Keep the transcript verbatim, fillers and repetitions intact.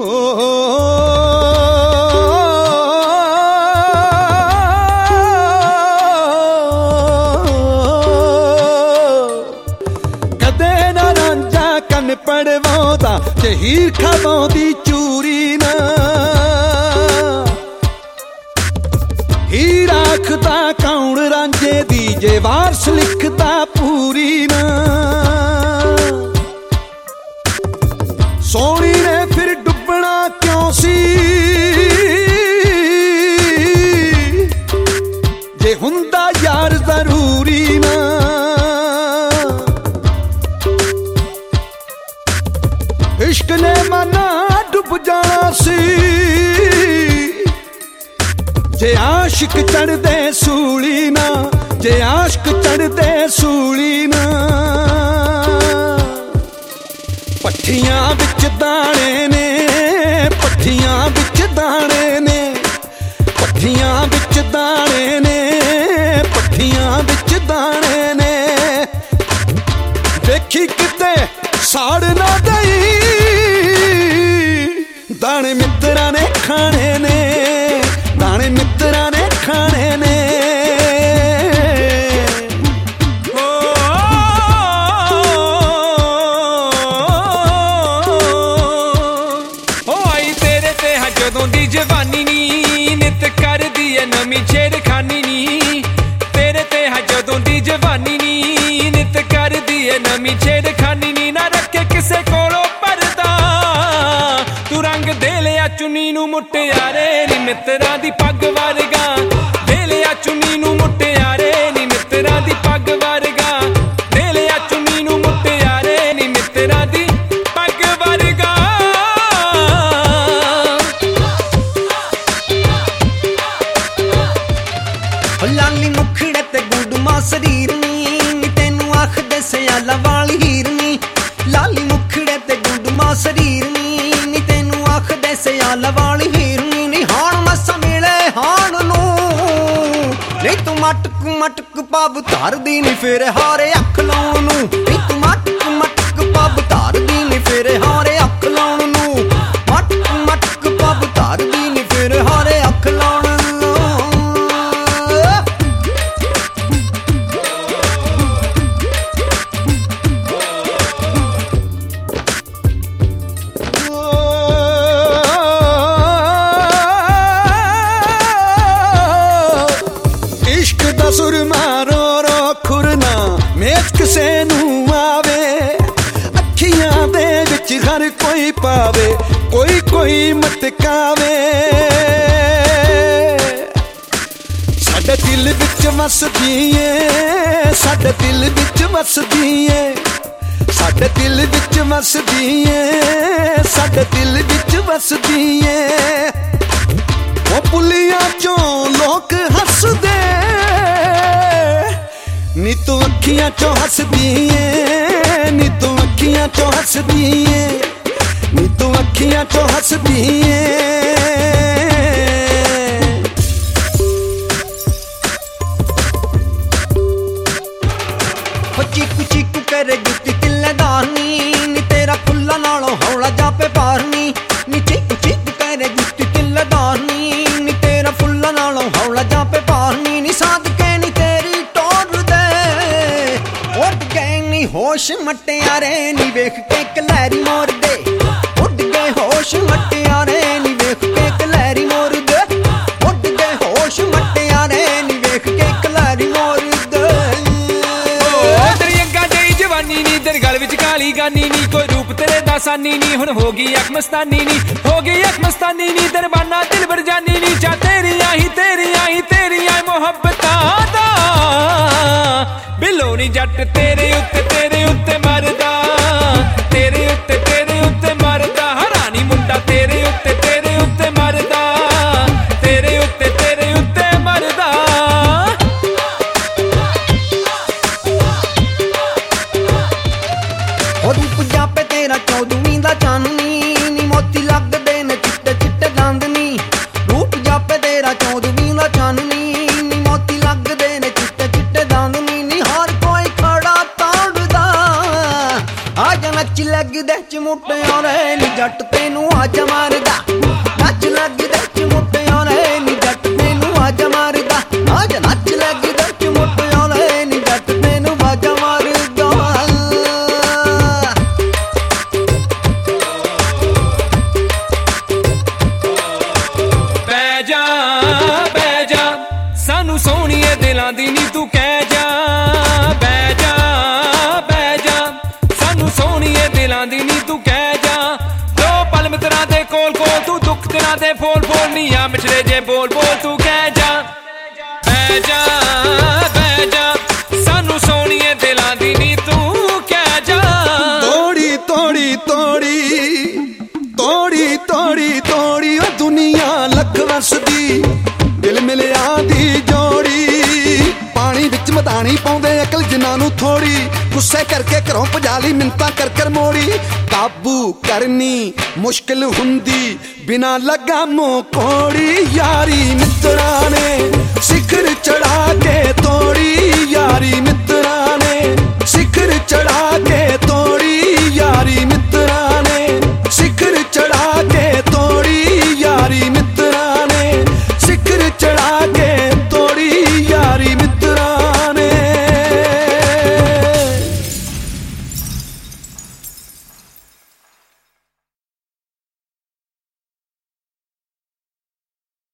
पड़वाउंदा जे हीर खवाउंदी चूरी ना हीर आखदा कौन रांझे दी जे वारस लिखदा पूरी ना सोनी ने फिर डुबना क्यों सी जे हुंदा यार जरूरी ना इश्क ने मना डुब जाना सी जे आशिक चढ़दे सूली ना जे आशिक चढ़दे सूली ना पट्ठियां विच दाने ने पट्ठियां विच दाने ने पट्ठियां विच दाने ने पट्ठियां विच दाने ने देखी किते साड़ ना दई दाने मित्रा ने खाने ने दाने मित्रा ने खाने ने ओ, ओ आई तेरे ते है जदों दी जवानी नी नित कर दी है नमी छेड़खानी नी तेरे ते है जदों दी जवानी नी नित कर दी है नमी छेड़खानी नी ना रखे किसे कोलों दे लिया चुनी नू मुटियारे नी मित्रा दी पग वर्गा दे लिया चुनी नू मुटियारे नी मित्रा दी पग वर्गा दे लिया चुनी नू मुटियारे नी मित्रा दी पग वर्गा लाली मुखड़े ते गुडमा शरीर नी तेनू आखदे सियाला वाली हीर नी लाली मुखड़े ते गुडमा शरीर नी सियाल वाली हीरनी नी हाण मसा मिले हाण नू नहीं तू मटक मटक पब धर दी नी फिर हारे अख लाउण नू नहीं तू मटक मटक पब धर दी नी फिर हारे अख लाउण नू मटक मटक पब धर दी नी फिर हारे अख लाउण सुर मारो रो खुरना मेच किसे नू आवे अखियां दे विच हर कोई पावे कोई कोई मटकावे साडे दिल विच वसदी ऐ साडे दिल विच वसदी ऐ साडे दिल विच वसदी ऐ साडे दिल विच वसदी ऐ ओ पुलियां चों लोक हसदे नी तू अखियां चो हसदी ऐ नी तू अखियां चो हसदी ऐ नी तू अखियां चो हसदी ऐ चीकू चीकू करे जुत्ती किल्लेदार नी नी तेरा खुला नालों हौला जापे पार नी नी चीकू चीकू करे जुत्ती किल्लेदार नी नी तेरा फुल्ला नालों हौला जापे पार नी नी साध के नी तेरी टोर दे उड़ गए नी होश मटियारे नी वेख के कलैरी मोर दे उड़ गए होश मटियारे नी वेख के कलैरी मोर दे उड़ गए होश मटियारे नी वेख के कलैरी मोर दे जवानी नी तेरे गल विच काली गानी नी कोई रूप तेरे दा सानी नी हुण हो गई अख मस्तानी नी हो गई अख मस्तानी नी तेरे बाना दिल भर जानी नी चा तेरी आई तेरी आई तेरी आई मोहब्बतां दा बिलो नी जट तेरे उत्ते तेरे उत्ते मरदा तेरे उत्ते तेरे उत्ते मरदा हरानी मुंडा तेरे उत्ते तेरे उत्ते मरदा तेरे उत्ते तेरे उत्ते मरदा रूप जापे तेरा चौदवीं दा चाननी नी मोती लगदे ने चिट्टे चिट्टे दंद नी रूप जापे तेरा चौदवीं दा चाननी नी मोती लगदे ने चिट्टे चिट्टे दंद नी नी हर कोई खड़ा ताड़दा आ जा नच लगदे चमुटियारे नी जट तेनू ਆਵਾਜ਼ਾਂ ਮਾਰਦਾ ਨੱਚ ਲੱਗਦਾ ਚਮੋਟਿਆਲੇ ਨੀ ਜੱਟ ਤੈਨੂੰ ਆਵਾਜ਼ਾਂ ਮਾਰਦਾ ਆਜ ਨੱਚ ਲੱਗਦਾ ਚਮੋਟਿਆਲੇ ਨੀ ਜੱਟ ਤੈਨੂੰ ਆਵਾਜ਼ਾਂ ਮਾਰਦਾ ਬਹਿ ਜਾ ਬਹਿ ਜਾ ਸਾਨੂੰ ਸੋਹਣੀਏ ਦਿਲਾਂ ਦੀ ਨੀ ਤੂੰ ਕਹਿ ਜਾ ਬਹਿ ਜਾ ਬਹਿ ਜਾ ਸਾਨੂੰ ਸੋਹਣੀਏ ਦਿਲਾਂ ਦੀ ਨੀ ਤੂੰ ਕਹਿ ਜਾ ਦੋ ਪਲ ਮਿੱਤਰਾਂ ਦੇ ਕੋਲ ਕੋਲ ਤੂੰ ਦੁੱਖ ਤੇਰਾ ਦੇ ਫੋਲ ਫੋਲ ਨੀ ਆ ਮਿਛੜੇ ਜੇ ਬੋਲ ਬੋਲ ਤੂੰ ਕਹਿ ਜਾ ਬਹਿ ਜਾ ਬਹਿ ਜਾ ਸਾਨੂੰ ਸੋਹਣੀਏ ਦਿਲਾਂ ਦੀ ਨੀ ਤੂੰ ਕਹਿ ਜਾ ਤੋੜੀ ਤੋੜੀ ਤੋੜੀ ਤੋੜੀ ਤੋੜੀ ਤੋੜੀ ਉਹ ਦੁਨੀਆ ਲੱਖ ਵਸਦੀ ਦਿਲ ਮਿਲਿਆ ਦੀ ਜੋੜੀ ਪਾਣੀ ਵਿੱਚ ਮਦਾਨੀ ਪਾਉਂਦੇ ਅਕਲ ਜਿਨ੍ਹਾਂ ਨੂੰ ਥੋੜੀ ਗੁੱਸੇ ਕਰਕੇ ਘਰੋਂ ਭਜਾ ਲਈ ਮਿੰਤਾਂ ਕਰ ਕਰ ਮੋੜੀ ਕਾਬੂ ਕਰਨੀ ਮੁਸ਼ਕਿਲ ਹੁੰਦੀ ਬਿਨਾ ਲਗਾਮੋਂ ਕੋੜੀ ਯਾਰੀ ਮਿੱਤਰਾਂ ਨੇ ਸਿਖਰ ਚੜਾ ਕੇ ਤੋੜੀ ਯਾਰੀ